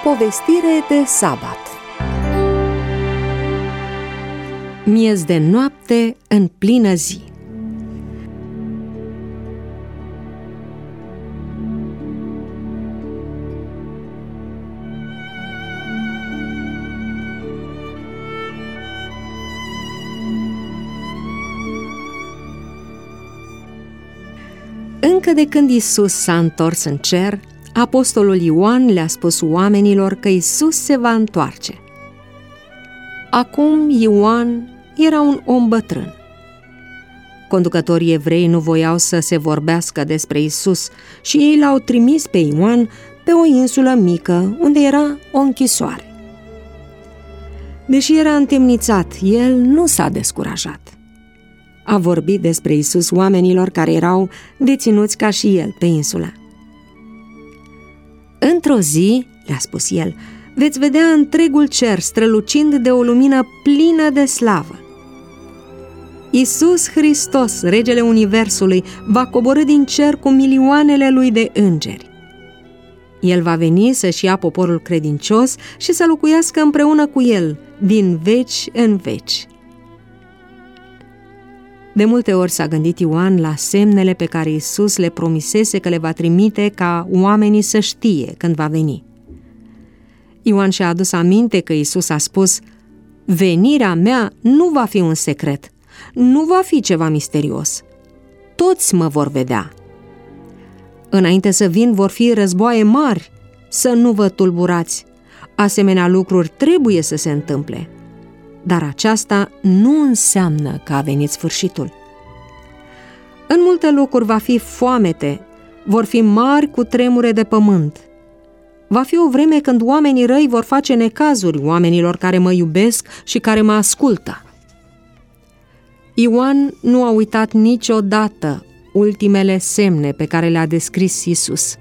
Povestire de sabat. Miez de noapte în plină zi. Încă de când Iisus s-a întors în cer, apostolul Ioan le-a spus oamenilor că Iisus se va întoarce. Acum Ioan era un om bătrân. Conducătorii evrei nu voiau să se vorbească despre Iisus și ei l-au trimis pe Ioan pe o insulă mică unde era o închisoare. Deși era întemnițat, el nu s-a descurajat. A vorbit despre Iisus oamenilor care erau deținuți ca și el pe insulă. Într-o zi, le-a spus el, veți vedea întregul cer strălucind de o lumină plină de slavă. Iisus Hristos, regele universului, va coborî din cer cu milioanele lui de îngeri. El va veni să-și ia poporul credincios și să locuiască împreună cu el, din veci în veci. De multe ori s-a gândit Ioan la semnele pe care Iisus le promisese că le va trimite ca oamenii să știe când va veni. Ioan și-a adus aminte că Iisus a spus: venirea mea nu va fi un secret, nu va fi ceva misterios. Toți mă vor vedea. Înainte să vin vor fi războaie mari, să nu vă tulburați. Asemenea lucruri trebuie să se întâmple. Dar aceasta nu înseamnă că a venit sfârșitul. În multe locuri va fi foamete, vor fi mari cutremure de pământ. Va fi o vreme când oamenii răi vor face necazuri oamenilor care mă iubesc și care mă ascultă. Ioan nu a uitat niciodată ultimele semne pe care le-a descris Iisus.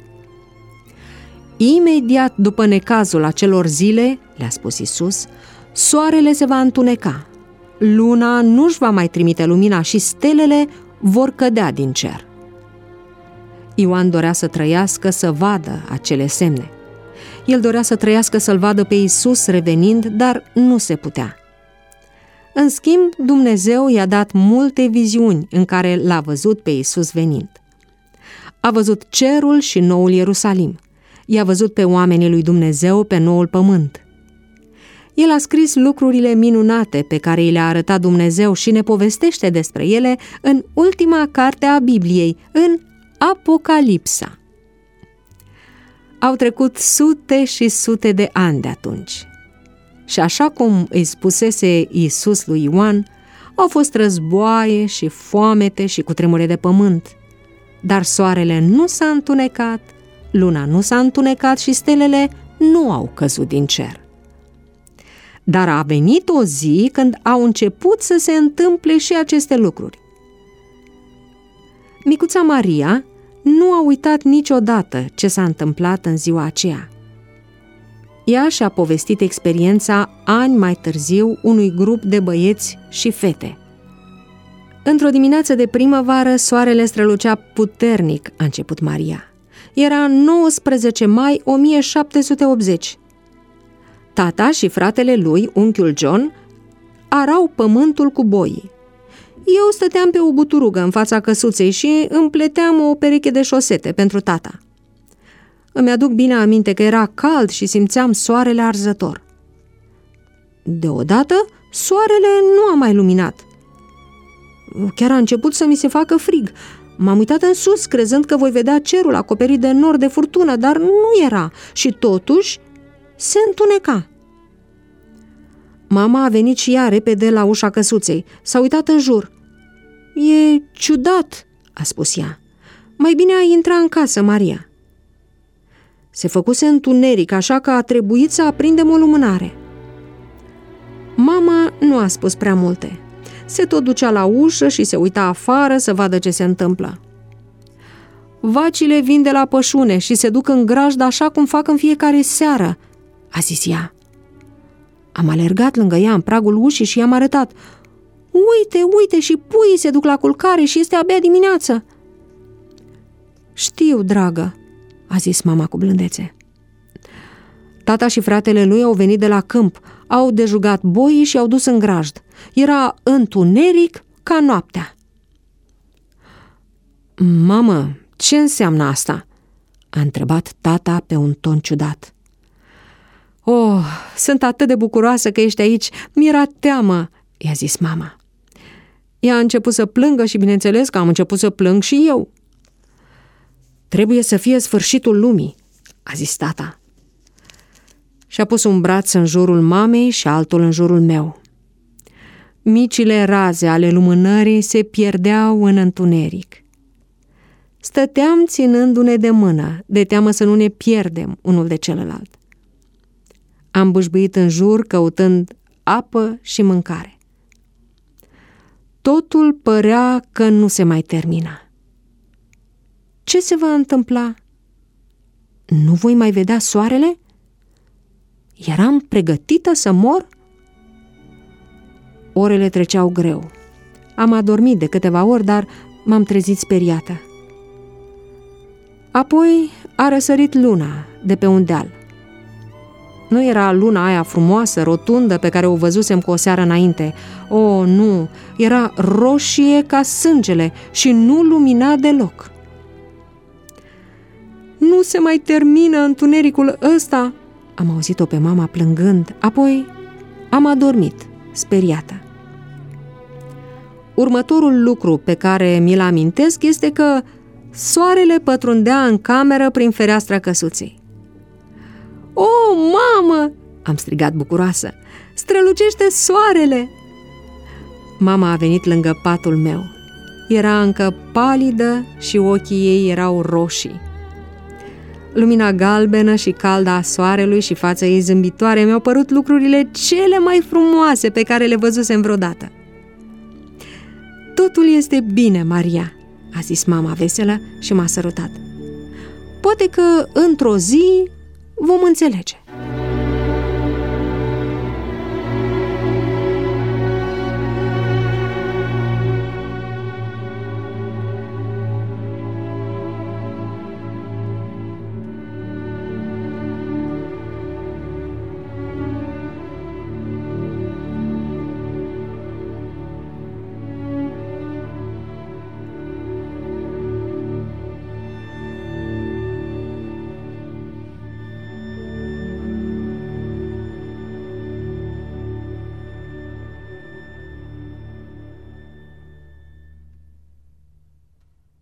Imediat după necazul acelor zile, le-a spus Iisus, soarele se va întuneca, luna nu-și va mai trimite lumina și stelele vor cădea din cer. Ioan dorea să trăiască să vadă acele semne. El dorea să trăiască să-L vadă pe Iisus revenind, dar nu se putea. În schimb, Dumnezeu i-a dat multe viziuni în care l-a văzut pe Iisus venind. A văzut cerul și noul Ierusalim. I-a văzut pe oamenii lui Dumnezeu pe noul pământ. El a scris lucrurile minunate pe care i le-a arătat Dumnezeu și ne povestește despre ele în ultima carte a Bibliei, în Apocalipsa. Au trecut sute și sute de ani de atunci. Și așa cum îi spusese Iisus lui Ioan, au fost războaie și foamete și cutremure de pământ. Dar soarele nu s-a întunecat, luna nu s-a întunecat și stelele nu au căzut din cer. Dar a venit o zi când au început să se întâmple și aceste lucruri. Micuța Maria nu a uitat niciodată ce s-a întâmplat în ziua aceea. Ea și-a povestit experiența ani mai târziu unui grup de băieți și fete. Într-o dimineață de primăvară, soarele strălucea puternic, a început Maria. Era 19 mai 1780. Tata și fratele lui, unchiul John, arau pământul cu boii. Eu stăteam pe o buturugă în fața căsuței și împleteam o pereche de șosete pentru tata. Îmi aduc bine aminte că era cald și simțeam soarele arzător. Deodată, soarele nu a mai luminat. Chiar a început să mi se facă frig. M-am uitat în sus, crezând că voi vedea cerul acoperit de nori de furtună, dar nu era și totuși se întuneca. Mama a venit și ea repede la ușa căsuței. S-a uitat în jur. E ciudat, a spus ea. Mai bine ai intra în casă, Maria. Se făcuse întuneric, așa că a trebuit să aprindem o lumânare. Mama nu a spus prea multe. Se tot ducea la ușă și se uita afară să vadă ce se întâmplă. Vacile vin de la pășune și se duc în grajd așa cum fac în fiecare seară, a zis ea. Am alergat lângă ea în pragul ușii și i-am arătat. Uite, și puii se duc la culcare și este abia dimineață. Știu, dragă, a zis mama cu blândețe. Tata și fratele lui au venit de la câmp, au dejugat boii și au dus în grajd. Era întuneric ca noaptea. Mamă, ce înseamnă asta?" a întrebat tata pe un ton ciudat. Oh, sunt atât de bucuroasă că ești aici, mi-era teamă," i-a zis mama. Ea a început să plângă și bineînțeles că am început să plâng și eu. Trebuie să fie sfârșitul lumii, a zis tata. Și-a pus un braț în jurul mamei și altul în jurul meu. Micile raze ale lumânării se pierdeau în întuneric. Stăteam ținându-ne de mână, de teamă să nu ne pierdem unul de celălalt. Am bâșbâit în jur căutând apă și mâncare. Totul părea că nu se mai termina. Ce se va întâmpla? Nu voi mai vedea soarele? Eram pregătită să mor? Orele treceau greu. Am adormit de câteva ori, dar m-am trezit speriată. Apoi a răsărit luna de pe un deal. Nu era luna aia frumoasă, rotundă, pe care o văzusem cu o seară înainte. Oh, nu! Era roșie ca sângele și nu lumina deloc. Nu se mai termină întunericul ăsta, am auzit-o pe mama plângând, apoi am adormit, speriată. Următorul lucru pe care mi-l amintesc este că soarele pătrundea în cameră prin fereastra căsuței. O, mamă!" am strigat bucuroasă. Strălucește soarele! Mama a venit lângă patul meu. Era încă palidă și ochii ei erau roșii. Lumina galbenă și caldă a soarelui și fața ei zâmbitoare mi-au părut lucrurile cele mai frumoase pe care le văzusem vreodată. Totul este bine, Maria, a zis mama veselă și m-a sărutat. Poate că într-o zi vom înțelege.